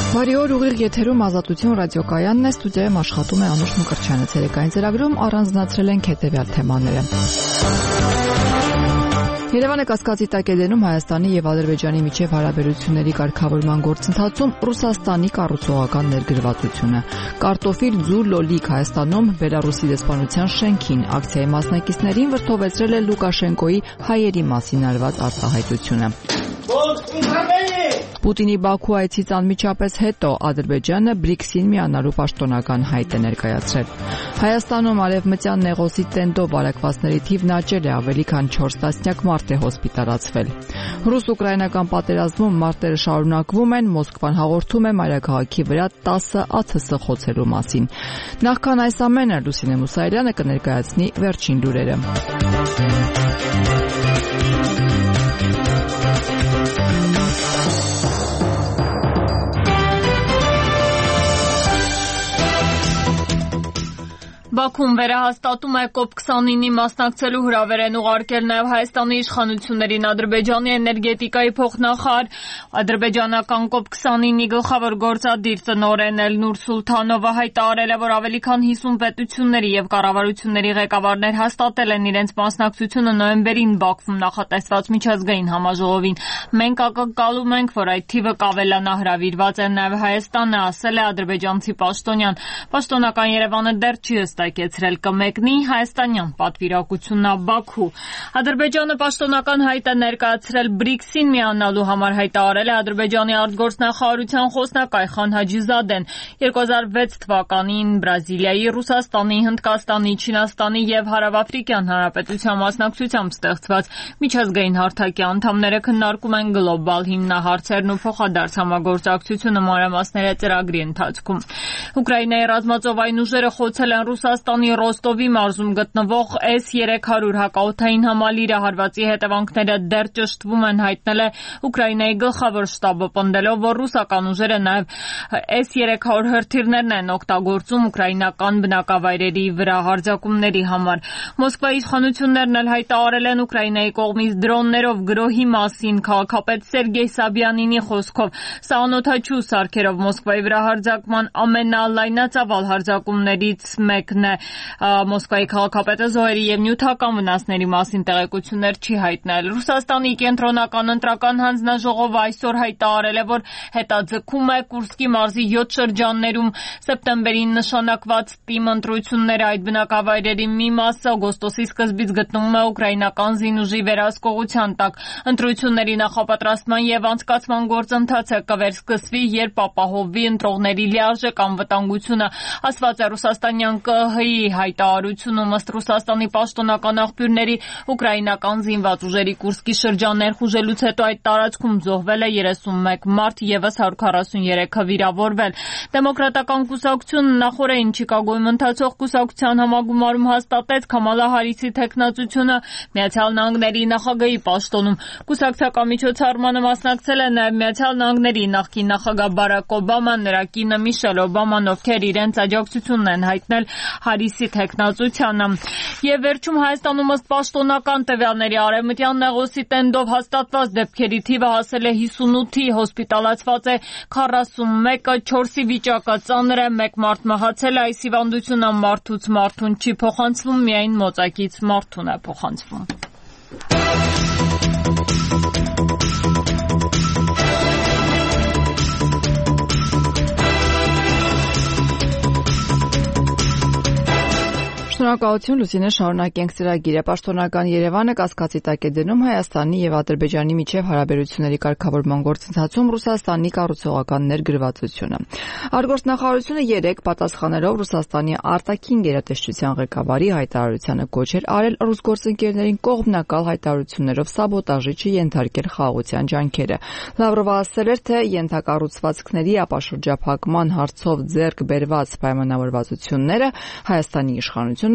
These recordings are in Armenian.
Բարի օր, ուղիղ եթերում Ազատություն ռադիոկայանն է, ստուդիայում աշխատում է Անուշ Մկրտչյանը։ Ցերեկային ծրագրում առանձնացրել ենք հետևյալ թեմաները։ Երևանը կասկածի տակ է դնում Հայաստանի եւ Ադրբեջանի միջև հարաբերությունների կարգավորման գործընթացում Ռուսաստանի կառուցողական ներգրավվածությունը։ Կարտոֆիլ ձու լոլիկ Հայաստանում Բելարուսի դեսպանության շենքին ակցիայի մասնակիցներին վրդովեցրել է Լուկաշենկոյի հայերի մասին արված արտահայտությունը։ Պուտինի Բաքու այցից անմիջապես հետո Ադրբեջանը BRICS-ին միանալու պաշտոնական հայտ է ներկայացրել։ Հայաստանում արևմտյան նեղոսի տենդով վարակվածների թիվն աճել է, ավելի քան 4 տասնյակ մարդ է հոսպիտալացվել։ Ռուս-ուկրաինական պատերազմում մարտերը շարունակվում են, Մոսկվան հաղորդում է մայրաքաղաքի վրա 10 ԱԹՍ խոցելու մասին։ Նախքան այս ամենը Լուսինե Մուսայելյանը կներկայացնի վերջին լուրերը։ Բաքուն վերահաստատում է COP29-ի մասնակցելու հրավեր են ուղարկել նաև Հայաստանի իշխանություններին Ադրբեջանի էներգետիկայի փոխնախարար, ադրբեջանական COP29-ի գլխավոր գործադիր տնօրեն Էլնուր Սուլթանովը հայտարարել է, որ ավելի քան 50 պետությունների եւ կառավարությունների ղեկավարներ հաստատել են իրենց մասնակցությունը նոյեմբերին Բաքվում նախատեսված միջազգային համաժողովին։ Մենք ակնկալում ենք, որ այդ թիվը կավելանա, հրավիրված է նաև Հայաստանը, ասել է ադրբեջանցի պաշտոնյան։ Պաշտոնական Երևանը դեռ չի հստակեցրել կմեկնի հայաստանյան պատվիրակությունն Բաքու։ Ադրբեջանը պաշտոնական հայտ է ներկայացրել BRICS-ին միանալու համար, հայտարարել է Ադրբեջանի արտգործնախարարության խոսնակ Այխան Հաջիզադեն։ 2006 թվականին Բրազիլիայի, Ռուսաստանի, Հնդկաստանի, Չինաստանի եւ Հարավաֆրիկյան Հանրապետության մասնակցությամբ ստեղծված միջազգային հարթակի անդամները քննարկում են գլոբալ հիմնահարցերն ու փոխադարձ համագործակցությունը մանրամասները ծրագրի ընթացքում։ Ուկրաինայի ռազմածովային ուժերը խոցել են Ռուսաստանի Ռոստովի մարզում գտնվող S-300 հակաօդային համալիրը, հարվածի հետևանքները դեռ ճշտվում են, հայտնել է Ուկրաինայի գլխավոր շտաբը, պնդելով, որ ռուսական ուժերը նաև S-300 հրթիռներն են օգտագործում ուկրաինական բնակավայրերի վրա հարձակումների համար։ Մոսկվայի իշխանություններն էլ հայտարարել են Ուկրաինայի կողմից դրոններով գրոհի մասին։ Քաղաքապետ Սերգեյ Սաբյանինի խոսքով սա անօդաչու սարքերով Մոսկվայի վրա հարձակման ամենալայնածավալ հարձակումներից մեկն է։ Մոսկվայի քաղաքապետը զոհերի եւ նյութական վնասների մասին տեղեկություններ չի հայտնել։ Ռուսաստանի կենտրոնական ընտրական հանձնաժողովը այսօր հայտարարել է, որ հետաձգում է Կուրսկի մարզի 7 շրջաններում սեպտեմբերին նշանակված ՏԻՄ ընտրությունները։ Այդ բնակավայրերի մի մասը օգոստոսի սկզբից գտնվում է ուկրաինական զինուժի վերահսկողության տակ։ Ընտրությունների նախապատրաստման եւ անցկացման գործընթացը կվերսկսվի, երբ ապահովվի ընտրողների լիարժեք անվտանգությունը, ասված է ռուսաստանյան ԿՀ-ի հայտարարությունում։ Ըստ Ռուսաստանի պաշտոնական աղբյուրների, ուկրաինական զինված ուժերի Կուրսկի շրջան ներխուժելուց հետո այդ տարածքում զոհվել է 31 մարդ, եւս 143-ը վիրավորվել։ Դեմոկրատական կուսակցությունը նախորդին Չիկագոյում ընթացող կուսակցության համագումարում հաստատեց Քամալա Հարիսի թեկնածությունը Միացյալ Նահանգների նախագահի պաշտոնում։ Կուսակցական միջոցառմանը մասնակցել է նաև Միացյալ Նահանգների նախկին նախագահ Բարակ Օբաման, նրա կինը Միշել Օբաման, ովքեր իրենց աջակցությունն են հայտնել Հարիսի թեկնածությանը։ Եվ վերջում Հայաստանում ըստ պաշտոնական տվյալների արևմտյան նեղոսի տենդով հաստատված դեպքերի թիվը հասել է 58-ի, հոսպիտալացված է 41-ը, 4-ի վիճակը ծանր է, 1 մարդ մահացել է։ Այս հիվանդությունը մարդուց մարդուն չի փոխանցվում, միայն մոծակից մարդուն է փոխանցվում։ Շնորհակալություն Լուսինե, շարունակենք ծրագիրը։ Պաշտոնական Երևանը կասկածի տակ է դնում Հայաստանի եւ Ադրբեջանի միջև հարաբերությունների կարգավորման գործընթացում Ռուսաստանի կառուցողական ներգրավվածությունը։ Արտգործնախարարությունը 3 պատասխանելով Ռուսաստանի արտաքին գերատեսչության ղեկավարի հայտարարությանը կոչ էր արել ռուս գործընկերներին կողմնակալ հայտարարություններով սաբոտաժի չենթարկել խաղաղության ջանքերը։ Լավրովը ասել էր, թե ենթակառուցվածքների ապաշրջափակման հարցով ձեռք բերված պայմանավորվածությունները Հայաստանի իշխանությունն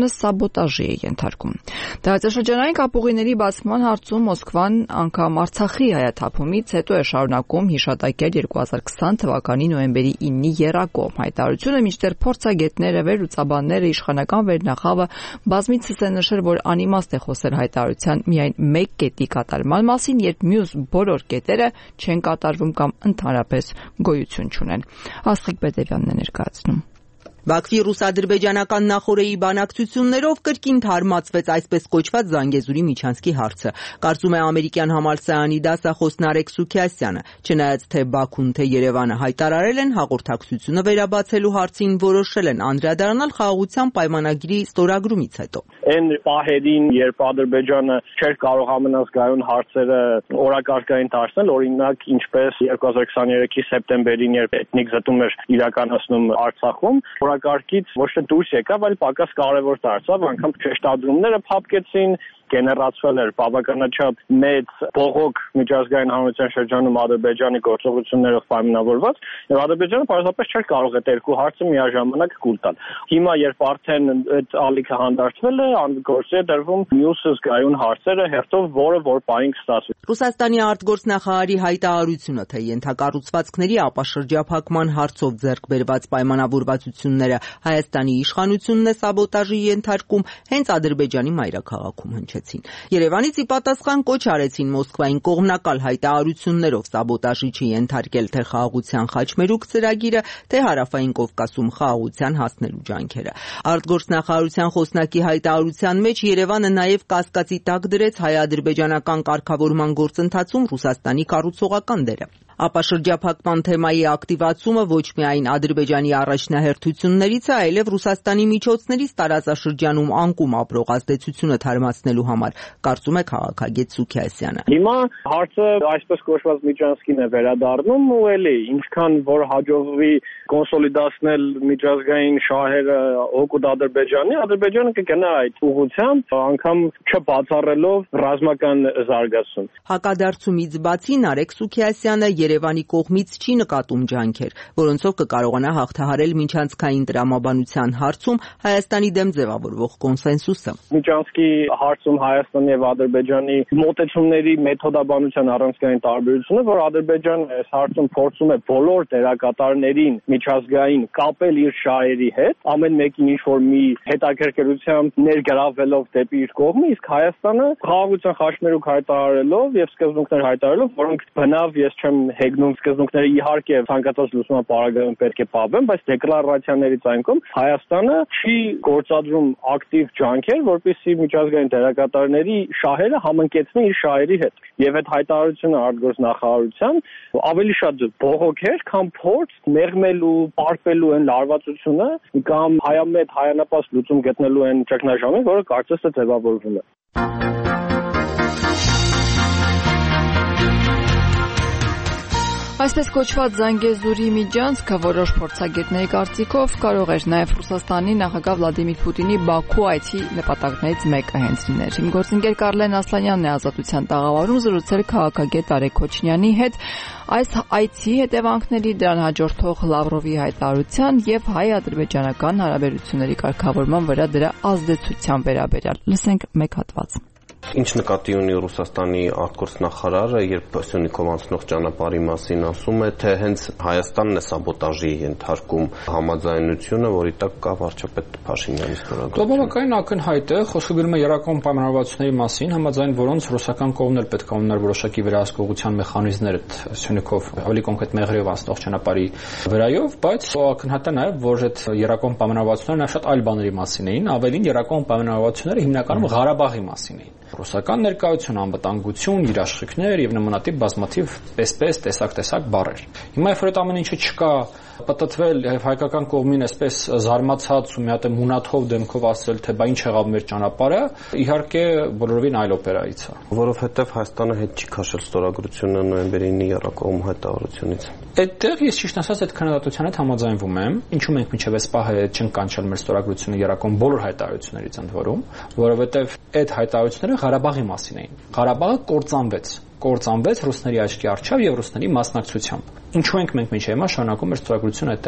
անդրադառնալությունը սաբոտաժի է ենթարկում։ Տարածաշրջանային կապուղիների բացման հարցում Մոսկվան անգամ Արցախի հայաթափումից հետո է շարունակում հիշատակել 2020 թվականի նոյեմբերի 9-ի եռակողմ հայտարարությունը, մինչդեռ փորձագետները, վերլուծաբանները, իշխանական վերնախավը բազմիցս են նշել, որ անիմաստ է խոսել հայտարարության միայն մեկ կետի կատարման մասին, երբ մյուս բոլոր կետերը չեն կատարվում կամ ընդհանրապես գոյություն չունեն։ Աստղիկ Պետևյանն է ներկայացնում։ Բաքվի ռուս-ադրբեջանական նախօրեի բանակցություններով կրկին թարմացվեց այսպես կոչված Զանգեզուրի միջանցքի հարցը, կարծում է ամերիկյան համալսարանի դասախոս Նարեկ Սուքիասյանը, չնայած թե Բաքուն, թե Երևանը հայտարարել են հաղորդակցությունը վերաբացելու հարցին, որոշել են անդրադառնալ խաղաղության պայմանագրի ստորագրումից հետո։ Այն պահերին, երբ Ադրբեջանը չէր կարող ամենազգայուն հարցերը օրակարգային դարձնել, օրինակ ինչպես 2023-ի սեպտեմբերին, երբ էթնիկ զտում էր իրականացնում Արցախում, կարգից ոչ թե դուրս եկավ, այլ պակաս կարևոր դարձավ, անգամ շեշտադրումները փափկեցին, գեներացվել էր բավականաչափ մեծ բողոք միջազգային հանրության շրջանում Ադրբեջանի գործողություններով պայմանավորված, եւ Ադրբեջանը պարզապես չէր կարող այդ երկու հարցը միաժամանակ կուլ տալ։ Հիմա երբ արդեն այդ ալիքը հանդարտվել է, գործի է դրվում մյուս զգայուն հարցերը հերթով, որը որ պահին կստացվի։ Ռուսաստանի արտգործնախարարի հայտարարությունը, թե ենթակառուցվածքների ապաշրջափակման հարցով ձեռք բերված պայմանավորվածությունները Հայաստանի իշխանությունն է սաբոտաժի ենթարկում, հենց Ադրբեջանի մայրաքաղաքում հնչեցին։ Երևանից ի պատասխան կոչ արեցին Մոսկվային կողմնակալ հայտարարություններով սաբոտաժի չենթարկել թե խաղաղության խաչմերուկ ծրագիրը, թե Հարավային Կովկասում խաղաղության հասնելու ջանքերը։ Արտգործնախարարության խոսնակի հայտարարության մեջ Երևանը նաև կասկածի տակ դրեց հայ-ադրբեջանական կարգավորման գործընթացում Ռուսաստանի կառուցողական դերը։ Ապաշրջափակման թեմայի ակտիվացումը ոչ միայն Ադրբեջանի առաջնահերթություններից է, այլև Ռուսաստանի միջոցներից տարածաշրջանում անկում ապրող ազդեցությունը թարմացնելու համար, կարծում է քաղաքագետ Սուքիասյանը։ Հիմա հարցը այսպես կոչված միջանցքին է վերադառնում ու էլի ինչքան որ հաջողվի կոնսոլիդացնել միջազգային շահերը օգուտ Ադրբեջանը կգնա այդ ուղղությամբ, անգամ չբացառելով ռազմական զարգացում։ Հակադարձումից բացի Նարեկ Սուքիասյանը Երևանի կողմից չի նկատում ջանքեր, որոնցով կկարողանա հաղթահարել միջանցքային տրամաբանության հարցում Հայաստանի դեմ ձևավորվող կոնսենսուսը։ Միջանցքի հարցում Հայաստանի եւ Ադրբեջանի մոտեցումների մեթոդաբանության առանցքային տարբերությունը, որ Ադրբեջանը այս հարցում փորձում է բոլոր դերակատարներին միջազգային կապել իր շահերի հետ, ամեն մեկին ինչ-որ մի հետաքրքրությամբ ներգրավելով դեպի իր կողմը, իսկ Հայաստանը խաղաղության խաչմերուկ հայտարարելով եւ սկզբունքներ հայտարարելով, որոնք բնավ ես չեմ հեգնում սկզբունքները իհարկե ցանկացած լուսման պարագայում պետք է պահվեն, բայց դեկլարացիաներից այն կողմ Հայաստանը չի գործադրում ակտիվ ջանքեր, որպեսզի միջազգային դերակատարների շահերը համընկեցնի իր շահերի հետ։ Եվ այդ հայտարարությունը արտգործնախարարության ավելի շատ բողոք էր, քան փորձ մեղմելու, պարպելու այն լարվածությունը կամ հայամետ հայանապաշտ լուծում գտնելու այն ճգնաժամին, որը կարծես թե ձևավորվում է։ Այսպես կոչված Զանգեզուրի միջանցքը որոշ փորձագետների կարծիքով կարող էր նաև Ռուսաստանի նախագահ Վլադիմիր Պուտինի Բաքու այցի նպատակներից մեկը հենց լիներ։ Իմ գործընկեր Կարլեն Ասլանյանն է Ազատության տաղավարում զրուցել քաղաքագետ Արեգ Քոչնյանի հետ այս այցի հետևանքների, դրան հաջորդող Լավրովի հայտարարության եւ հայ-ադրբեջանական հարաբերությունների կարգավորման վրա դրա ազդեցության վերաբերյալ։ Լսենք մեկ հատված։ Ինչ նկատի ունի Ռուսաստանի արտգործնախարարը, երբ Սյունիքով անցնող ճանապարհի մասին ասում է, թե հենց Հայաստանն է սաբոտաժի ենթարկում համաձայնությունը, որի տակ կա վարչապետ Փաշինյանի ստորագրությունը։ Բավականին ակնհայտ է, խոսքը գնում է երակոմ պայմանավորվածությունների մասին, համաձայն որոնց ռուսական կողմն էլ պետք է ունենար որոշակի վերահսկողության մեխանիզմներ Սյունիքով ավելի կոնկրետ Մեղրիով անցնող ճանապարհի վրայով, բայց ակնհայտ է նաև, որ այդ երակոմ պայմանավորվածությունները շատ այլ բաների մասին էին, ավելին երակոմ պայմանավորվածությունները հիմնականում Ղարաբաղի մասին էին։ Ռուսական ներկայություն, անվտանգություն, երաշխիքներ եւ նմանատիպ բազմաթիվ պես տեսակ բառեր։ Հիմա երբ որ այդ ամեն ինչը չկա, պատտվել եւ հայկական կողմին այսպես զարմացած ու մի հատ մունաթով դեմքով ասել, թե բա ինչ եղավ մեր ճանապարհը, իհարկե բոլորովին այլ օպերայից է, որովհետեւ Հայաստանը հետ չի քաշել ստորագրությունը նոյեմբերի 9-ի երակողմ հայտարարությունից։ Այդտեղ ես ճիշտ ասած այդ քննադատության հետ համաձայնվում եմ, ինչու մենք մինչև այս պահը չենք կանչել մեր ստորագրությունը երակողմ բոլոր հայտարարություններից ընդ որում, որովհետեւ այդ հայտարարությունները Ղարաբաղի մասին էին։ Ղարաբաղը կործանվեց ռուսների աչքի առջև եւ ռուսների մասնակցությամբ։ Ինչու ենք մենք մինչև հիմա շարունակում մեր ստորագրությունը այդտեղ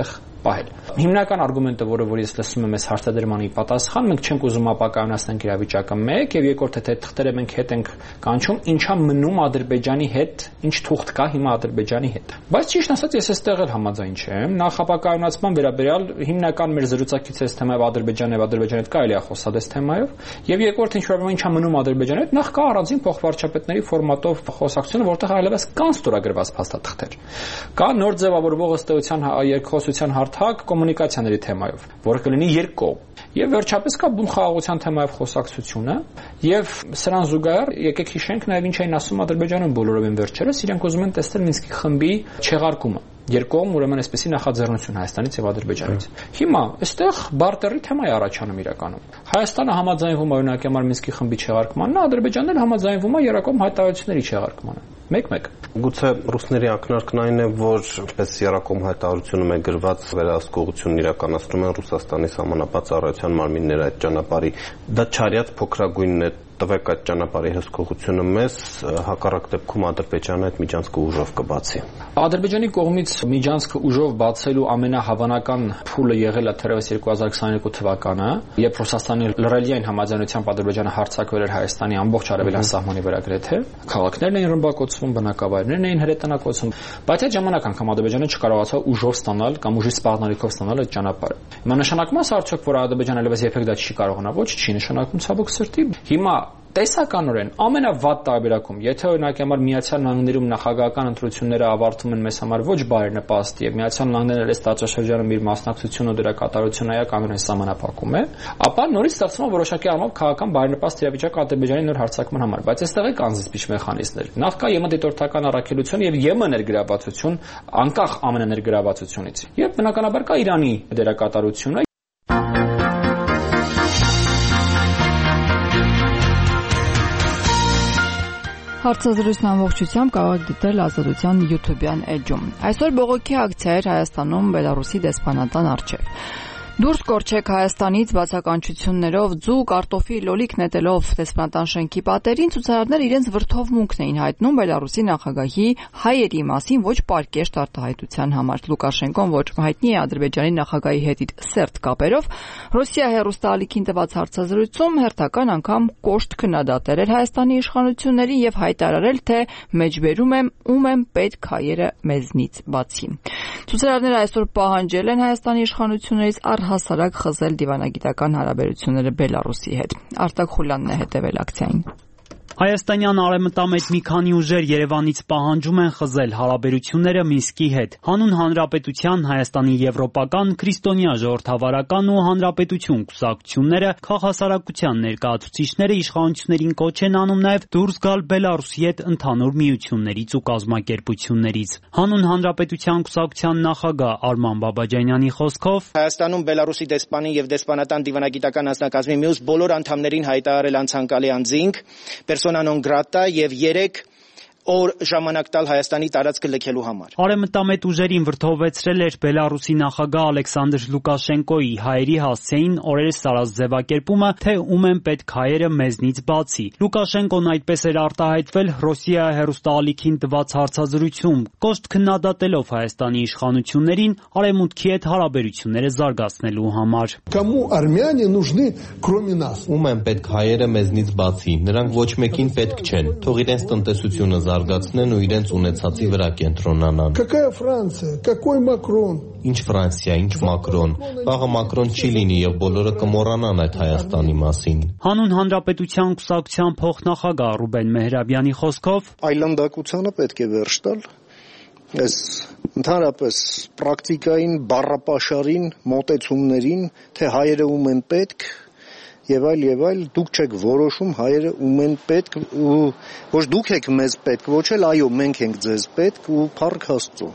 պահել։ Հիմնական արգումենտը, որ ես լսում եմ այս հարցադրմանի պատասխան, մենք չենք ուզում ապակայունացնել իրավիճակը 1 եւ երկրորդը թե թղթերը մենք հետ ենք կանչում, ինչա մնում Ադրբեջանի հետ, ինչ թուղթ կա հիմա Ադրբեջանի հետ։ Բայց ճիշտ ասած ես այստեղ էլ համաձայն չեմ։ Նախ ապակայունացման վերաբերյալ հիմնական մեր զրուցակիցը այս թեմայով Ադրբեջանը եւ Ադրբեջանի հետ կարելի է խոսալ այս թեմայով։ Եվ երկրորդը ինչ որ ինչա մնում Ադրբեջանի հետ, նախ կա առանձին փոխվարչապետների ֆորմատով խոսակցությունը, որտեղ այլևս կան ստորագրված փաստաթղթեր։ Կա նոր ձևավորվող ըստ էության երկխոսության հարթակ կոմունիկացիաների թեմայով, որը կլինի երկկողմ։ Եվ վերջապես կա բուն խաղաղության թեմայով խոսակցությունը, եւ սրան զուգահեռ եկեք հիշենք նաեւ ինչ էին ասում Ադրբեջանում բոլորովին վերջերս, իրենք ուզում են տեսնել Մինսկի խմբի չեղարկումը։ Երկկողմ ուրեմն այսպեսի նախաձեռնություն Հայաստանից եւ Ադրբեջանից։ Հիմա այստեղ բարտերի թեմա է առաջանում իրականում։ Հայաստանը համաձայնվում է օրինակ համար Մինսկի խմբի չեղարկմանն, Ադրբեջանն էլ համաձայնվում է երակոմ հայտարարությունների չեղարկմանը։ Մեկ-մեկ։ Գուցե ռուսների ակնարկն այն է, որ ինչպես երակոմ հայտարարությունում է գրված վերահսկողությունն իրականացնում են Ռուսաստանի սահմանապատ ծառայության մարմինները այդ ճանապարհի, դա չարյաց փոքրագույնն է, տվեք այդ ճանապարհի հսկողությունը մեզ, հակառակ դեպքում Ադրբեջանը այդ միջանցքը ուժով կբացի։ Ադրբեջանի կողմից միջանցքը ուժով բացելու ամենահավանական փուլը եղել է թերևս 2022 թվականը, երբ Ռուսաստանի լրելիային համաձայնությամբ Ադրբեջանը հարձակվել էր Հայաստանի ամբողջ արևելյան սահմանի վրա գրեթե, քաղաքներն էին ռմբակոծվում, բնակավայրներն էին հրետանակոծվում, բայց այդ ժամանակ անգամ Ադրբեջանը չկարողացավ ուժով ստանալ կամ ուժի սպառնալիքով ստանալ այդ ճանապարհը։ Հիմա նշանակում է արդյոք, որ Ադրբեջանը այլևս երբեք դա չի կարողանա, ոչ, չի նշանակում ցավոք սրտի։ Հիմա տեսականորեն ամենավատ տարբերակում, եթե օրինակ համար Միացյալ Նահանգներում նախագահական ընտրությունները ավարտվում են մեզ համար ոչ բարենպաստ եւ Միացյալ Նահանգներն այս տարածաշրջանում իր մասնակցությունը ու դրա կատարությունը էականորեն սահմանափակում է, ապա նորից ստեղծվում է որոշակի առումով քաղաքական բարենպաստ իրավիճակ Ադրբեջանի նոր հարձակման համար, բայց այստեղ է կան զսպիչ մեխանիզմներ։ Նախ կա ԵՄ դիտորդական առաքելություն եւ ԵՄ ներգրավվածություն անկախ ԱՄՆ ներգրավվածությունից։ Եվ բնականաբար կա Իրանի դերակատարությունը։ Հարցազրույցն ամբողջությամբ կարող եք դիտել Ազատության YouTube-յան էջում։ Այսօր բողոքի ակցիա էր Հայաստանում Բելարուսի դեսպանատան առջև։ Դուրս կորչեք Հայաստանից բացականչություններով, ձու, կարտոֆի, լոլիկ նետելով դեսպանատան շենքի պատերին, ցուցարարները իրենց վրդովմունքն էին հայտնում Բելարուսի նախագահի հայերի մասին ոչ պարկեշտ արտահայտության համար։ Լուկաշենկոն, որ հայտնի է Ադրբեջանի նախագահի հետ իր սերտ կապերով, Ռոսիա հեռուստաալիքին տված հարցազրույցում հերթական անգամ կոշտ քննադատել էր Հայաստանի իշխանություններին եւ հայտարարել, թե մեջբերում եմ ում եմ պետք հայերը մեզնից բացի։ Ցուցարարները այսօր պահանջել են Հայաստանի իշխանություններից առհասարակ խզել դիվանագիտական հարաբերությունները Բելարուսի հետ։ Արտակ Խուլյանն է հետևել ակցիային։ Հայաստանյան արևմտամետ մի քանի ուժեր Երևանից պահանջում են խզել հարաբերությունները Մինսկի հետ։ Հանուն Հանրապետության, Հայաստանի եվրոպական, քրիստոնյա ժողովրդավարական ու հանրապետություն կուսակցությունները, քաղաքասարակության ներկայացուցիչները իշխանություններին կոչ են անում նաև դուրս գալ Բելարուսի հետ ընդհանուր միություններից ու կազմակերպություններից։ Հանուն Հանրապետության կուսակցության նախագահ Արման Բաբաջանյանի խոսքով Հայաստանում Բելարուսի դեսպանին եւ դեսպանատան դիվանագիտական անձնակազմի մյուս բոլոր անդամներին հայտարարել անցանկալի անձինք persona non grata եւ 3 օր ժամանակ տալ Հայաստանի տարածքը լքելու համար։ Արևմտամետ ուժերին վրդովեցրել էր Բելարուսի նախագահ Ալեքսանդր Լուկաշենկոյի հայերի հասցեին օրերս սարած ձևակերպումը, թե ում են պետք հայերը մեզնից բացի։ Լուկաշենկոն այդպես էր արտահայտվել Ռոսիա հեռուստաալիքին տված հարցազրույցում, կոշտ քննադատելով Հայաստանի իշխանություններին արևմուտքի հետ հարաբերությունները զարգացնելու համար։ Կому армяне нужны кроме нас։ Ում են պետք հայերը մեզնից բացի։ Նրանք ոչ մեկին պետք չեն։ Թող իրենց տնտեսությունը զարգացնեն ու իրենց ունեցածի վրա կենտրոնանան։ Какая Франция, какой Макрон։ Ինչ Ֆրանսիա, ինչ Մակրոն։ Վաղը Մակրոն չի լինի եւ բոլորը կմոռանան այդ Հայաստանի մասին։ Հանուն Հանրապետության կուսակցության փոխնախագահ Ռուբեն Մեհրաբյանի խոսքով այլանդակությանը պետք է վերջ տալ։ Այս ընդհանրապես պրակտիկային բառապաշարին, մոտեցումներին, թե հայերը ում են պետք եւ այլ դուք չեք որոշում հայերը ում են պետք ու ոչ դուք եք մեզ պետք ոչ էլ այո մենք ենք ձեզ պետք ու փառք Աստծո։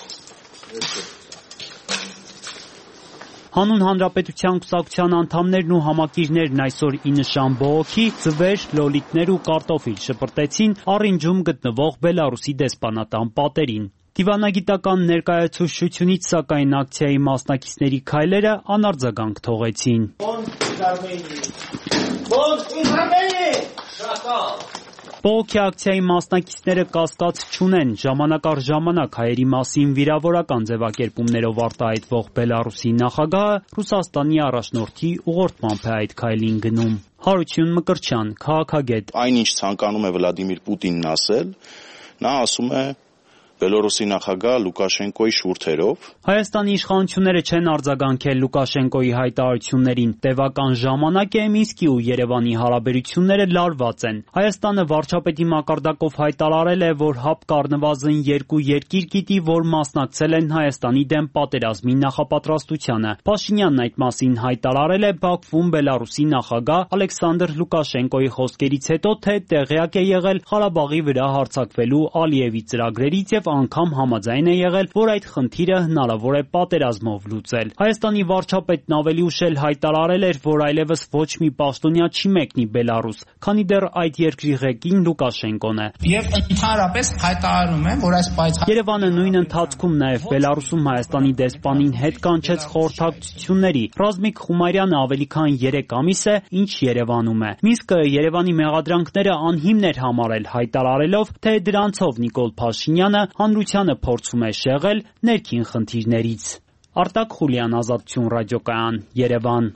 Հանուն Հանրապետության կուսակցության անդամներն ու համակիրներն այսօր ի նշան բողոքի ձվեր, լոլիկներ ու կարտոֆիլ շպրտեցին առինջում գտնվող Բելարուսի դեսպանատան պատերին։ Դիվանագիտական ներկայացուցչությունից սակայն ակցիայի մասնակիցների քայլերը անարձագանք թողեցին։ Բողոքի ակցիայի մասնակիցները կասկած չունեն, ժամանակ առ ժամանակ հայերի մասին վիրավորական ձևակերպումներով արտահայտվող Բելարուսի նախագահը Ռուսաստանի առաջնորդի ուղղորդմամբ է այդ քայլին գնում։ Հարություն Մկրտչյան, քաղաքագետ։ Այնինչ ցանկանում է Վլադիմիր Պուտինն ասել, նա ասում է Բելորուսի նախագահ Լուկաշենկոյի շուրթերով։ Հայաստանի իշխանությունները չեն արձագանքել Լուկաշենկոյի հայտարարություններին։ Տևական ժամանակ է Մինսկի ու Երևանի հարաբերությունները լարված են։ Հայաստանը վարչապետի մակարդակով հայտարարել է, որ ՀԱՊԿ առնվազն 2 երկիր գիտի, որ մասնակցել են Հայաստանի դեմ պատերազմի նախապատրաստությանը։ Փաշինյանն այդ մասին հայտարարել է Բաքվում Բելարուսի նախագահ Ալեքսանդր Լուկաշենկոյի խոսքերից հետո, թե տեղյակ է եղել Ղարաբաղի վրա հարձակվելու Ալիևի ծրագրերից եւ անգամ համաձայն է եղել, որ այդ խնդիրը հնարավոր է պատերազմով լուծել։ Հայաստանի վարչապետն ավելի ուշ էլ հայտարարել էր, որ այլևս ոչ մի պաշտոնյա չի մեկնի Բելարուս, քանի դեռ այդ երկրի ղեկին Լուկաշենկոն է։ Եվ ընդհանրապես հայտարարում եմ, որ այս Երևանը նույն ընթացքում նաև Բելարուսում Հայաստանի դեսպանին հետ կանչեց խորհրդակցությունների։ Ռազմիկ Խումարյանը ավելի քան 3 ամիս է, ինչ Երևանում է։ Մինսկը Երևանի մեղադրանքները անհիմն էր համարել, հայտարարելով, թե դրանցով Նիկոլ Փաշինյանը հանրությանը փորձում է շեղել ներքին խնդիրներից։ Արտակ Խուլյան, Ազատություն ռադիոկայան, Երևան։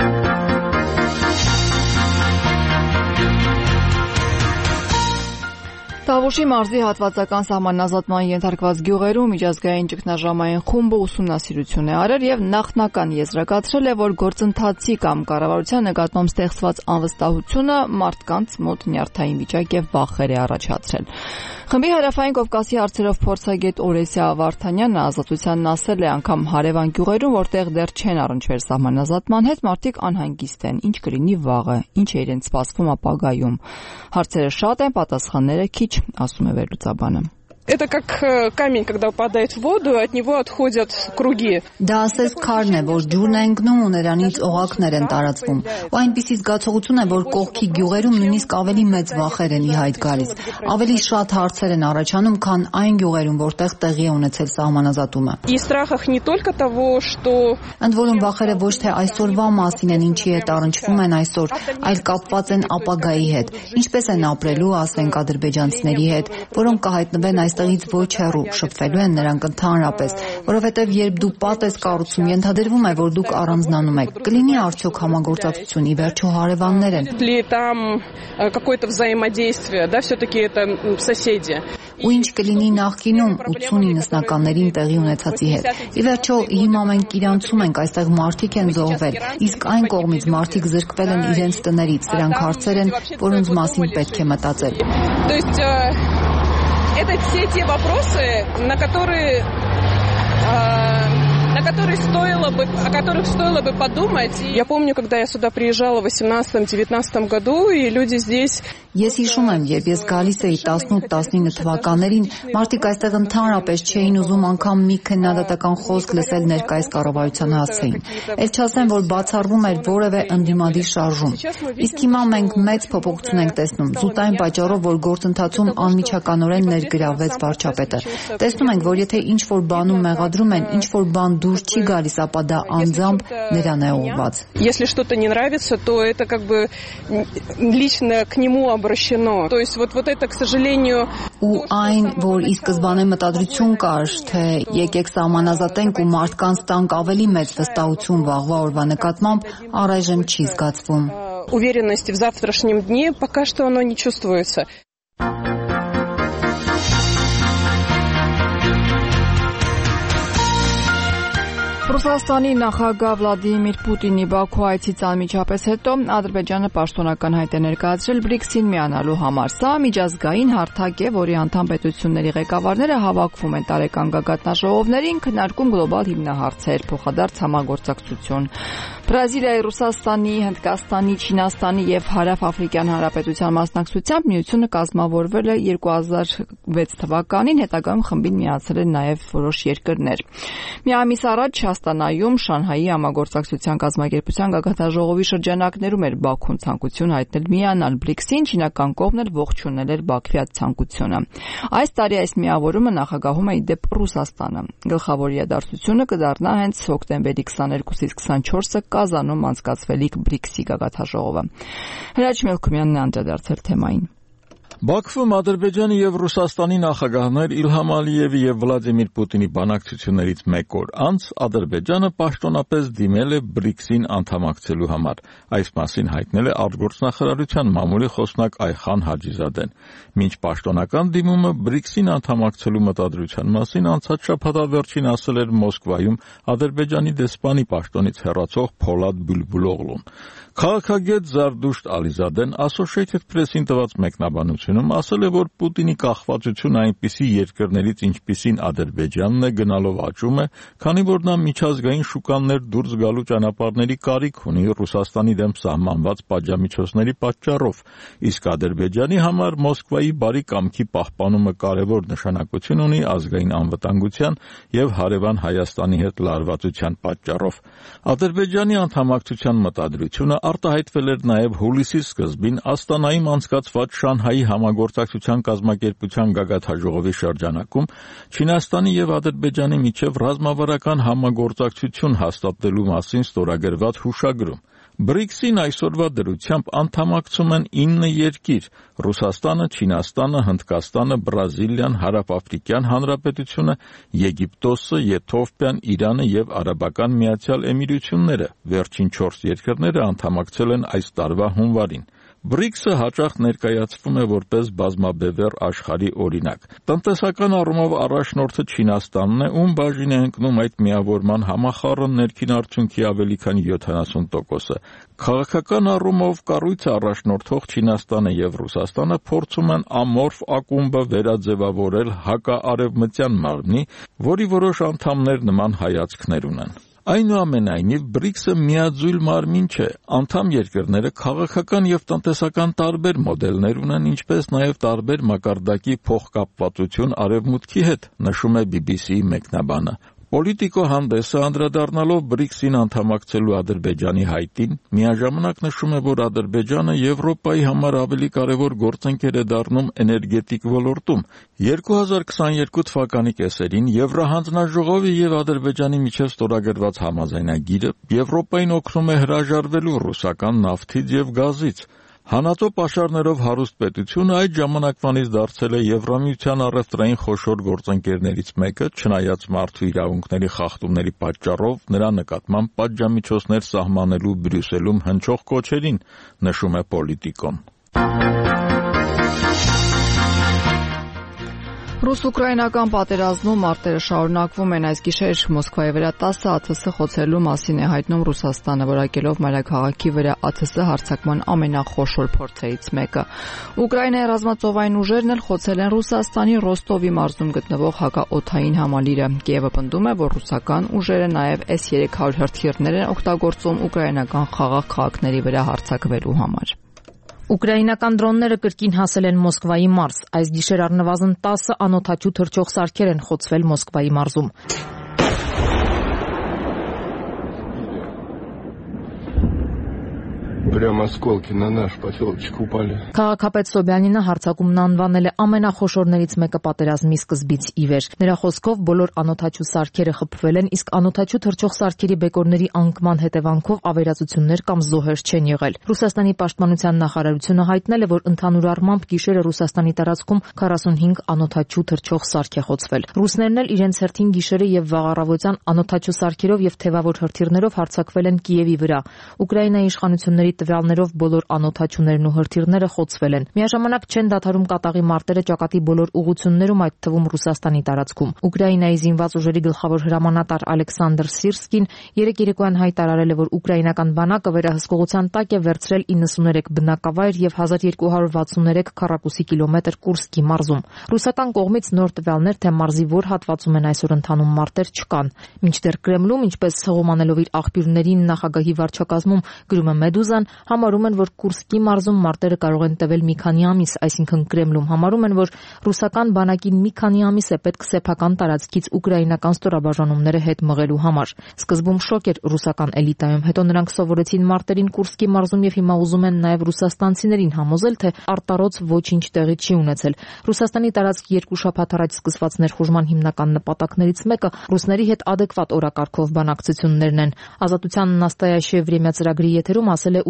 Տավուշի մարզի հատվածական սահմանազատման ենթարկված գյուղերում միջազգային ճգնաժամային խումբը ուսումնասիրություն է արել եւ նախնական եզրակացրել է, որ գործընթացի կամ կառավարության նկատմամբ ստեղծված անվստահությունը մարդկանց մոտ նյարդային վիճակ եւ վախեր է առաջացրել։ Խմբի Հարավային Կովկասի հարցերով փորձագետ Օրեսիա Վարդանյանը Ազատությանն ասել է, անգամ հարևան գյուղերում, որտեղ դեռ չեն առնչվել սահմանազատման հետ, մարդիկ անհանգիստ են, ինչ կլինի վաղը, ինչ է իրենց սպասվում ապագայում։ Հարցերը շատ են, պատասխանները քիչ, ասում է վերլուծաբանը։ Это как камень, когда попадает в воду, от него отходят круги. Դա ասես քարն է, որ ջուրն է ընկնում ու նրանից օղակներ են տարածվում։ Ու այնպիսի զգացողություն է, որ կողքի գյուղերում նույնիսկ ավելի մեծ վախեր են ի հայտ գալիս։ Ավելի շատ հարցեր են առաջանում, քան այն գյուղերում, որտեղ տեղի է ունեցել սահմանազատումը։ И страхах не только того, что Ընդ որում վախերը ոչ թե այսօրվա մասին են, ինչի հետ առնչվում են այսօր, այլ կապված են ապագայի հետ։ Ինչպես են ապրելու, ասենք, ադրբեջանցիների հետ, որոնք կհայտնվեն այստեղից ոչ հեռու, շփվելու են նրանք ընդհանրապես, որովհետև երբ դու պատ ես կառուցում, ենթադրվում է, որ դուք առանձնանում եք։ Կլինի արդյոք համագործակցություն, ի վերջո հարևաններ են։ Там какое-то взаимодействие, да, все-таки это соседи. Ու ինչ կլինի նախկինում 80-90-ականներին տեղի ունեցածի հետ։ Ի վերջո հիմա մենք իրանցում ենք, այստեղ մարդիկ են զոհվել, իսկ այն կողմից մարդիկ զրկվել են իրենց տներից, սրանք հարցեր են, որոնց մասին պետք է мտածել։ То есть это все те вопросы, о которых стоило бы подумать. Я помню, когда я сюда приезжала в 18-19 году, и люди здесь... Ես հիշում եմ, երբ ես գալիս էի 18-19 թվականներին, մարդիկ այստեղ ընդհանրապես չէին ուզում անգամ մի քննադատական խոսք լսել ներկայիս կառավարության հասցեին։ Էլ չասեմ, որ բացառվում էր որևէ ընդդիմադիր շարժում։ Իսկ հիմա մենք մեծ փոփոխություն ենք տեսնում, զուտ այն պատճառով, որ գործընթացում անմիջականորեն ներգրավվեց վարչապետը։ Տեսնում ենք, որ եթե ինչ-որ բանում մեղադրում են, ինչ-որ բան դուրս չի գալիս, ապա դա անձամբ նրան է ուղղված։ Если что-то не нравится, то это как бы лично к нему обращено. То есть вот это, к сожалению... Ու այն, որ ի սկզբանե մտադրություն կար, թե եկեք սահմանազատենք ու մարդկանց տանք ավելի մեծ վստահություն վաղվա օրվա նկատմամբ, առայժմ չի զգացվում։ Уверенности в завтрашнем дне пока что оно не чувствуется. Ռուսաստանի նախագահ Վլադիմիր Պուտինի Բաքու այցից անմիջապես հետո Ադրբեջանը պաշտոնական հայտ է ներկայացրել BRICS-ին միանալու համար։ Սա միջազգային հարթակ է, որի անդամ պետությունների ղեկավարները հավաքվում են տարեկան գագաթնաժողովներին, քննարկում գլոբալ հիմնահարցեր, փոխադարձ համագործակցություն։ Բրազիլիայի, Ռուսաստանի, Հնդկաստանի, Չինաստանի եւ Հարավ-Աֆրիկյան Հանրապետության մասնակցությամբ միությունը կազմավորվել է 2006 թվականին, հետագայում խմբին միացել են նաեւ որոշ երկրներ։ Մի ամիս առաջ Աստանայում Շանհայի համագործակցության կազմակերպության գագաթնաժողովի շրջանակներում էր Բաքուն ցանկություն հայտնել միանալ BRICS-ին, չինական կողմն էլ ողջունել էր Բաքվի այդ ցանկությունը։ Այս տարի այս միավորումը նախագահում է ի դեպ Ռուսաստանը։ Գլխավոր իրադարձությունը կդառնա հենց հոկտեմբերի 22-ից 24-ը Կազանում անցկացվելիք BRICS-ի գագաթնաժողովը։ Հրաչ Մելքումյանն է անդրադարձել թեմային։ Բաքվում Ադրբեջանի եւ Ռուսաստանի նախագահներ Իլհամ Ալիևի եւ Վլադիմիր Պուտինի բանակցություններից մեկ օր անց Ադրբեջանը պաշտոնապես դիմել է BRICS-ին անդամակցելու համար։ Այս մասին հայտնել է արտգործնախարարության մամուլի խոսնակ Այխան Հաջիզադեն։ Մինչ պաշտոնական դիմումը BRICS-ին անդամակցելու մտադրության մասին անցած շաբաթավերջին ասել էր Մոսկվայում Ադրբեջանի դեսպանի պաշտոնից հեռացող Փոլադ Բուլբուլօղլուն։ Քաղաքագետ Զարդուշտ Ալիզադեն Associated Press-ին տված մեկնաբանությունում ասել է, որ Պուտինի կախվածությունը այնպիսի երկրներից, ինչպիսին Ադրբեջանն է, գնալով աճում է, քանի որ նա միջազգային շուկաներ դուրս գալու ճանապարհների կարիք ունի Ռուսաստանի դեմ սահմանված պատժամիջոցների պատճառով, իսկ Ադրբեջանի համար Մոսկվայի բարի կամքի պահպանումը կարևոր նշանակություն ունի ազգային անվտանգության եւ հարևան Հայաստանի հետ լարվածության պատճառով։ Ադրբեջանի անդամակցության մտադրությունը արտահայտվել էր նաև հուլիսի սկզբին Աստանայում անցկացված Շանհայի համագործակցության կազմակերպության գագաթնաժողովի շրջանակում Չինաստանի եւ Ադրբեջանի միջև ռազմավարական համագործակցություն հաստատելու մասին ստորագրված հուշագրում։ BRICS-ին այսօրվա դրությամբ անդամակցում են 9 երկիր՝ Ռուսաստանը, Չինաստանը, Հնդկաստանը, Բրազիլիան, Հարավաֆրիկյան Հանրապետությունը, Եգիպտոսը, Եթովպիան, Իրանը եւ Արաբական Միացյալ Էմիրությունները։ Վերջին 4 երկրները անդամակցել են այս տարվա հունվարին։ BRICS-ը հաճախ ներկայացվում է որպես բազմաբևեռ աշխարհի օրինակ։ Տնտեսական առումով առաջնորդը Չինաստանն է, ում բաժին է ընկնում այդ միավորման համախառն ներքին արդյունքի ավելի քան 70%-ը։ Քաղաքական առումով կառույցը առաջնորդող Չինաստանը եւ Ռուսաստանը փորձում են ամորֆ ակումբը վերաձևավորել հակաարևմտյան մարմնի, որի որոշ անդամներ նման հայացքներ ունեն։ Այնուամենայնիվ BRICS-ը միաձույլ մարմին չէ, անդամ երկրները քաղաքական եւ տնտեսական տարբեր մոդելներ ունեն, ինչպես նաեւ տարբեր մակարդակի փոխկապվածություն արևմուտքի հետ, նշում է BBC-ի մեկնաբանը։ Պոլիտիկո հանդեսը անդրադառնալով BRICS-ին անդամակցելու Ադրբեջանի հայտին, միաժամանակ նշում է, որ Ադրբեջանը Եվրոպայի համար ավելի կարևոր գործընկեր է դառնում էներգետիկ ոլորտում։ 2022 թվականի կեսերին Եվրահանձնաժողովի եւ Ադրբեջանի միջև ստորագրված համաձայնագիրը Եվրոպային օգնում է հրաժարվելու ռուսական նավթից եւ գազից։ Հանածո պաշարներով հարուստ պետությունը այդ ժամանակվանից դարձել է Եվրամիության առևտրային խոշոր գործընկերներից մեկը, չնայած մարդու իրավունքների խախտումների պատճառով նրա նկատմամբ պատժամիջոցներ սահմանելու Բրյուսելում հնչող կոչերին, նշում է Պոլիտիկոն։ Ռուս-ուկրաինական պատերազմում մարտերը շարունակվում են։ Այս գիշեր Մոսկվայի վրա 10 ԱԹՍ խոցելու մասին է հայտնում Ռուսաստանը, որակելով մայրաքաղաքի վրա ԱԹՍ հարձակման ամենախոշոր փորձերից մեկը։ Ուկրաինայի ռազմածովային ուժերն էլ խոցել են Ռուսաստանի Ռոստովի մարզում գտնվող հակաօդային համալիրը։ Կիևը պնդում է, որ ռուսական ուժերը նաև S-300 հրթիռներ են օգտագործում ուկրաինական խաղաղ քաղաքների վրա հարձակվելու համար։ Ուկրաինական դրոնները կրկին հասել են Մոսկվայի մարզ։ Այս գիշեր առնվազն 10 անօդաչու թռչող սարքեր են խոցվել Մոսկվայի մարզում։ Прямо осколки на наш поселочек упали. Քաղաքապետ Սոբյանինը հարձակումն անվանել է ամենախոշորներից մեկը պատերազմի սկզբից ի վեր։ Նրա խոսքով բոլոր անօդաչու սարքերը խփվել են, իսկ անօդաչու թռչող սարքերի բեկորների անկման հետևանքով ավերածություններ կամ զոհեր չեն եղել։ Ռուսաստանի պաշտպանության նախարարությունը հայտնել է, որ ընդհանուր առմամբ գիշերը Ռուսաստանի տարածքում 45 անօդաչու թռչող սարք է խոցվել։ Ռուսներն էլ իրենց հերթին գիշերը եւ վաղ առավոտյան անօդաչու սարքերով եւ թևավոր հրթիռներով հարձակվել են Կիևի վրա։ Ուկրաինայի իշխանությունների տվյալներով բոլոր անօդաչուներն ու հրթիռները խոցվել են։ Միաժամանակ չեն դադարում կատաղի մարտերը ճակատի բոլոր ուղություններում, այդ թվում Ռուսաստանի տարածքում։ Ուկրաինայի զինված ուժերի գլխավոր հրամանատար Ալեքսանդր Սիրսկին երեկ երեկոյան հայտարարել է, որ ուկրաինական բանակը վերահսկողության տակ է վերցրել 93 բնակավայր եւ 1263 քառակուսի կիլոմետր Կուրսկի մարզում։ Ռուսական կողմից նոր տվյալներ, թե մարզի որ հատվածում են այսօր ընթանում մարտեր չկան։ Մինչդեռ Կրեմլում, ինչպես հղումանելով իր աղբյուրներին նախագահի վարչակազմում գրում է Մեդուզան, համարում են, որ Կուրսկի մարզում մարտերը կարող են տևել մի քանի ամիս, այսինքն Կրեմլում համարում են, որ ռուսական բանակին մի քանի ամիս է պետք սեփական տարածքից ուկրաինական ստորաբաժանումները հետ մղելու համար։ Սկզբում շոկ էր ռուսական էլիտայում, հետո նրանք սովորեցին մարտերին Կուրսկի մարզում եւ հիմա ուզում են նաեւ ռուսաստանցիներին համոզել, թե արտարոց ոչինչ տեղի չի ունեցել։ Ռուսաստանի տարածք 2 շաբաթ առաջ սկսված ներխուժման հիմնական նպատակներից մեկը ռուսների հետ ադեկվատ օրակարգով բանակցություններն են։ Ազատության նաստայաշե վրեմյա ծրագրի եթերում ասել է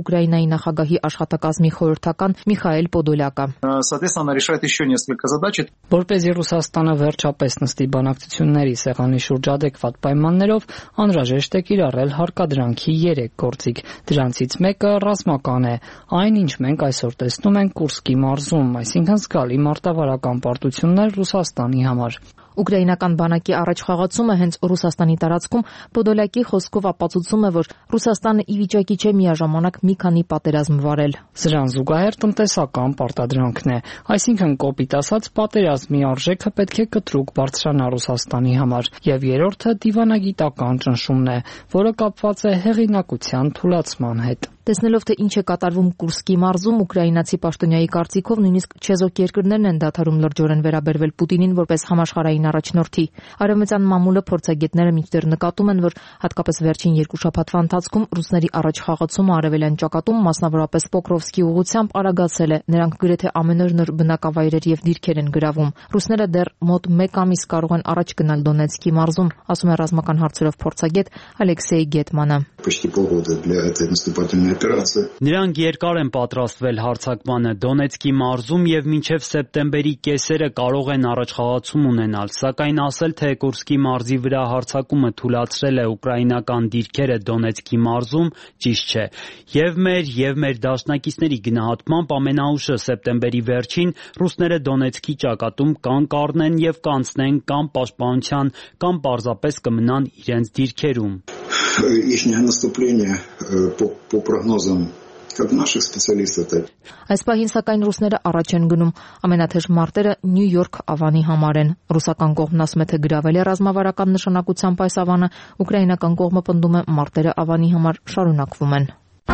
Ուկրաինայի նախագահի աշխատակազմի խորհրդական Միխայել Պոդոլյակը։ Соответственно, она решает еще несколько задач. Որպեսզի Ռուսաստանը վերջապես նստի բանակցությունների սեղանի շուրջ adekvat պայմաններով, անհրաժեշտ է կիրառել հարկադրանքի 3 գործիք։ Դրանցից մեկը ռազմական է, այն ինչ մենք այսօր տեսնում ենք Կուրսկի մարզում, այսինքն զգալի մարտավարական պարտություններ Ռուսաստանի համար։ Ուկրաինական բանակի առաջխաղացումը հենց Ռուսաստանի տարածքում Պոդոլյակի խոսքով ապացուցում է, որ Ռուսաստանը ի վիճակի չէ միաժամանակ մի քանի պատերազմ վարել։ Սրան զուգահեռ տնտեսական պարտադրանքն է, այսինքն կոպիտ ասած պատերազմի արժեքը պետք է կտրուկ բարձրանա Ռուսաստանի համար, եւ երրորդը դիվանագիտական ճնշումն է, որը կապված է հեղինակության թուլացման հետ։ Տեսնելով թե ինչ է կատարվում Կուրսկի մարզում, ուկրաինացի պաշտոնյայի կարծիքով նույնիսկ չեզոք երկրներն են դադարում լրջորեն վերաբերվել Պուտինին որպես համաշխարհային առաջնորդի։ Արևմտյան մամուլը փորձագետները մինչդեռ նկատում են, որ հատկապես վերջին 2 շաբաթվա ընթացքում ռուսների առաջխաղացումը արևելյան ճակատում, մասնավորապես Պոկրովսկի ուղղությամբ արագացել է։ Նրանք գրեթե ամեն օր նոր բնակավայրեր եւ դիրքեր են գրավում։ Ռուսները դեռ մոտ 1 ամիս կարող են առաջ գնալ Դոնեցկի մարզում, ասում է ռազմական հարցերով փորձագետ Ալեքսեյ Գետմանը։ Նրանք երկար են պատրաստվել հարձակմանը Դոնեցկի մարզում եւ մինչեւ սեպտեմբերի կեսերը կարող են առաջխաղացում ունենալ, սակայն ասել, թե Կուրսկի մարզի վրա հարձակումը թուլացրել է ուկրաինական դիրքերը Դոնեցկի մարզում, ճիշտ չէ։ Եվ մեր դաշնակիցների գնահատմամբ ամենաուշը սեպտեմբերի վերջին ռուսները Դոնեցկի ճակատում կան կառնեն եւ կանցնեն կամ պաշտպանության, կամ պարզապես կմնան իրենց դիրքերում։ Ихнее наступление по прогнозам как наших специалистов, так. Այս պահին սակայն ռուսները առաջ են գնում։ Ամենաթեժ մարտերը Նյու Յորք ավանի համար են։ Ռուսական կողմն ասում է, թե գրավել է ռազմավարական նշանակությամբ այս ավանը, ուկրաինական կողմը պնդում է, մարտերը ավանի համար շարունակվում են։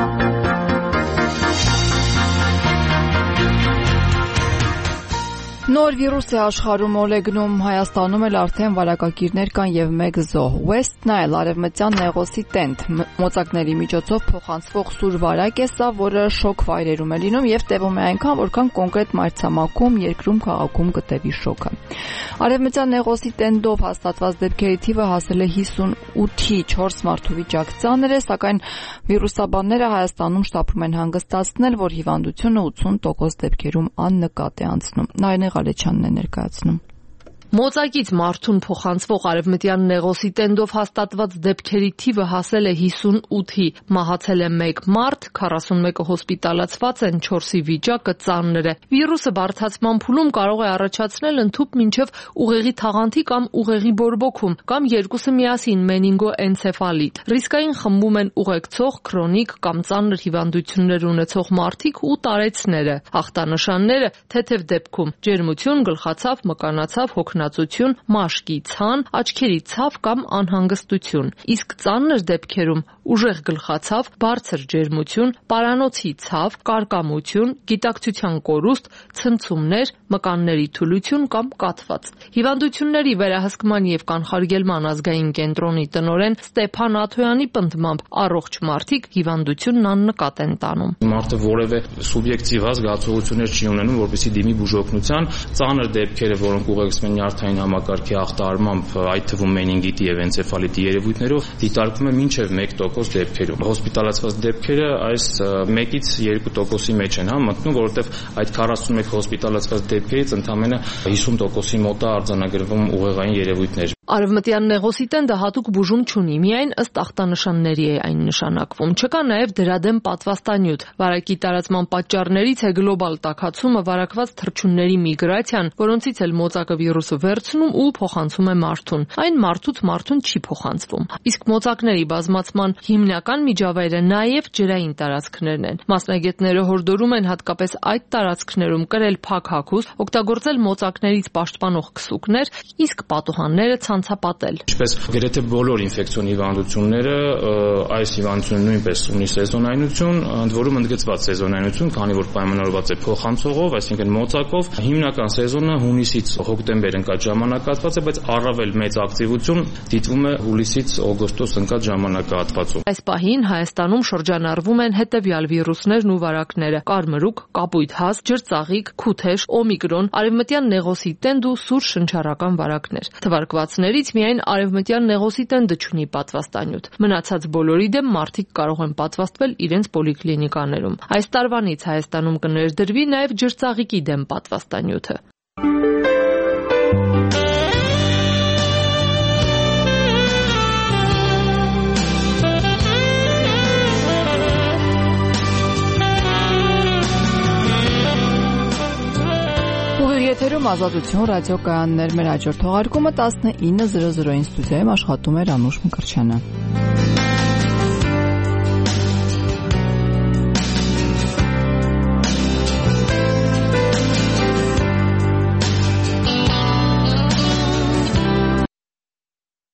Նոր վիրուս է աշխարհում օլեգնում, Հայաստանում էլ արդեն վարակագիրներ կան եւ 1 զոհ։ West Nile արևմտյան նեղոսի տենդ մոծակների միջոցով փոխանցվող սուր վարակ է սա, որը շոկ վայրերում է լինում եւ տևում է այնքան, որքան կոնկրետ մայրցամաքում, երկրում, քաղաքում կտևի շոկը։ Արևմտյան նեղոսի տենդով հաստատված դեպքերի թիվը հասել է 58-ի, 4 մարդու վիճակ ծանր է, սակայն վիրուսաբանները Հայաստանում շտապում են հանգստացնել, որ հիվանդությունը 80% դեպքերում աննկատ է անցնում։ Ղալեչյանն է ներկայացնում։ Մոծակից մարդուն փոխանցվող արևմտյան նեղոսի տենդով հաստատված դեպքերի թիվը հասել է 58-ի, մահացել է 1 մարդ, 41-ը հոսպիտալացված են, 4-ի վիճակը ծանր է։ Վիրուսը բարդացման փուլում կարող է առաջացնել ընդհուպ մինչև ուղեղի թաղանթի կամ ուղեղի բորբոքում, կամ երկուսը միասին մենինգոէնցեֆալիտ։ Ռիսկային խմբում են ուղեկցող, քրոնիկ կամ ծանր հիվանդություններ ունեցող մարդիկ ու տարեցները։ Ախտանշանները թեթև դեպքում ջերմություն, գլխացավ, մկանացավ, հոգնածություն, մաշկի ցան, աչքերի ցավ կամ անհանգստություն։ Իսկ ծանր դեպքերում ուժեղ գլխացավ, բարձր ջերմություն, պարանոցի ցավ, կարկամություն, գիտակցության կորուստ, ցնցումներ, մկանների թուլություն կամ կաթված։ Հիվանդությունների վերահսկման եւ կանխարգելման ազգային կենտրոնի տնօրեն Ստեփան Աթոյանի պնդմամբ առողջ մարդիկ հիվանդությունն աննկատ են տանում։ Մարդը որևէ սուբյեկտիվ զգացողություններ չի ունենում, որպեսզի դիմի բուժօգնության, ծանր դեպքերը, որոնք ուղեկցվում են նյարդային համակարգի ախտահարմամբ, այդ թվում մենինգիտի եւ էնցեֆալիտի երևույթներով, դիտարկվում է մինչեւ 1% դեպքերում։ Հոսպիտալացված դեպքերը այս 1-ից 2%-ի մեջ են մտնում, որովհետեւ այդ 41 հոսպիտալացված դեպքերից ընդամենը 50%-ի մոտ է արձանագրվում ուղեղային երևույթներ։ Արևմտյան նեղոսի տենդը հատուկ բուժում չունի, միայն ըստ ախտանշանների է այն նշանակվում։ Չկա նաև դրա դեմ պատվաստանյութ։ Վարակի տարածման պատճառներից է գլոբալ տաքացումը, վարակված թռչունների միգրացիան, որոնցից էլ մոծակը վիրուսը վերցնում ու փոխանցում է մարդուն։ Այն մարդուց մարդուն չի փոխանցվում։ Իսկ մոծակների բազմացման հիմնական միջավայրը նաև ջրային տարածքներն են։ Մասնագետները հորդորում են հատկապես այդ տարածքներում կրել փակ հագուստ, օգտագործել մոծակներից պաշտպանող քսուկներ, իսկ պատուհանները ցանցապատել։ Ինչպես գրեթե բոլոր ինֆեկցիոն հիվանդությունները, այս հիվանդությունը նույնպես ունի սեզոնայնություն, ընդ որում ընդգծված սեզոնայնություն, քանի որ պայմանավորված է փոխանցողով, այսինքն մոծակով։ Հիմնական սեզոնը հունիսից հոկտեմբեր ընկած ժամանակահատված է, բայց առավել մեծ ակտիվություն դիտվում է հուլիսից օգոստոս ընկած ժամանակահատվածում։ Այս պահին Հայաստանում շրջանառվում են հետևյալ վիրուսներն ու վարակները՝ կարմրուկ, կապույտ հաս, ջրծաղիկ, քութեշ, օմիկրոն, արևմտյան նեղոսի տենդ ու սուր շնչառական վարակներ։ Թվարկվածները տներից միայն արևմտյան նեղոսիտեն չունի պատվաստանյութ։ Մնացած բոլորի դեմ մարդիկ կարող են պատվաստվել իրենց պոլիկլինիկաներում։ Այս տարվանից Հայաստանում կներդրվի նաև ջրծաղիկի դեմ պատվաստանյութը։ Եթերում Ազատություն ռադիոկայաններ, մեր հաջորդ թողարկումը 19:00-ին ստուդիայում աշխատում էր Անուշ Մկրտչյանը։